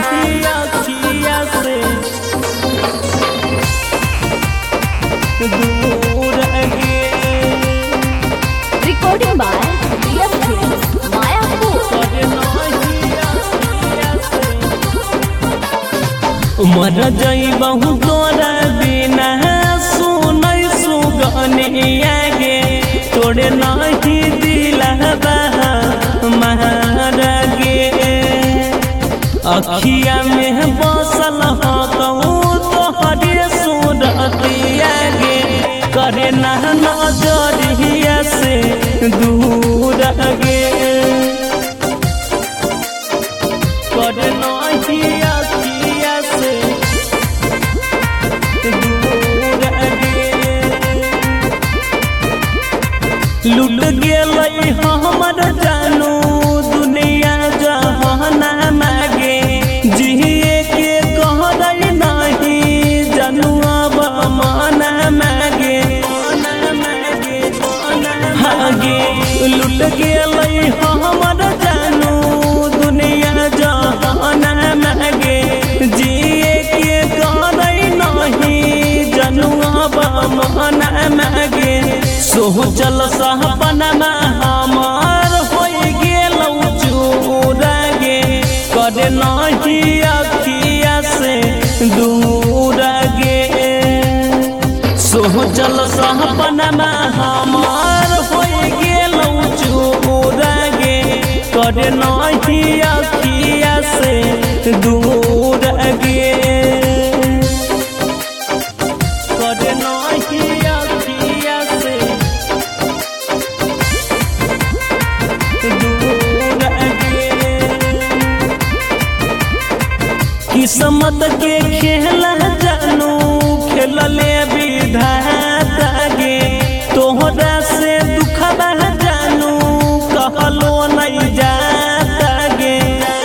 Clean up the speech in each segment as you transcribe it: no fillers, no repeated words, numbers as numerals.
नहीं अखिया से दूर गे। Recording by DS Films, Mayapur. मर जइबहु तोरा बिना सुनै सुगनिया गे तोरे नहीं दिलबा मार गे। अखिया में बसल कहूँ तोहरे सूरतिया गे करे ना नजरिया से दूर गे। करे नहीं अखिया से दूर गे। लुट गेलै हमर जानू दुनिया जहाना मागे जिए के कहरै नहीं जनुआ बमाना मागे हागे। लुट गेलै हमर जानू दुनिया जहाना मागे जिए के कहरै नहीं जनुआ बमाना मागे। सोचल सहपनमा हमार होई गेलौ चूरा गे करे नहीं अखिया से दूर गे। सोचल सहपनमा हमार होई गेलौ चूरा गे करे नहीं अखिया से दूर गे। करे नहीं अखिया से दूर गे। किस्मत के खेल जानू खेलले विधाता गे तोहरा से दुखबा जानू कहलो नहीं जाता गे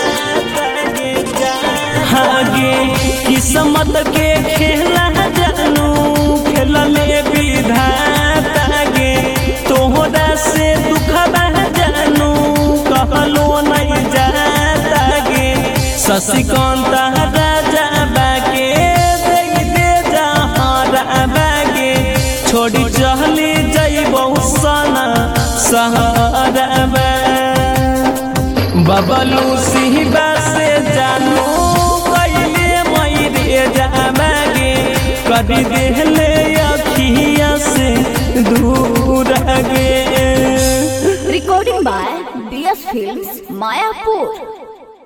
हागे। किस्मत के खेल जानू खेलले विधाता गे तोहरा से दुखबा जानू कहलो नहीं जाता गे। शशिकांत राजा बागे दे जहाँ बागे छोड़ी चली जइबौ सना सहारा बबलू सिंहबा से जानू कैले मरे जाबागे कभी देहले अखिया से दूर गे। Recording by DS Films, Mayapur.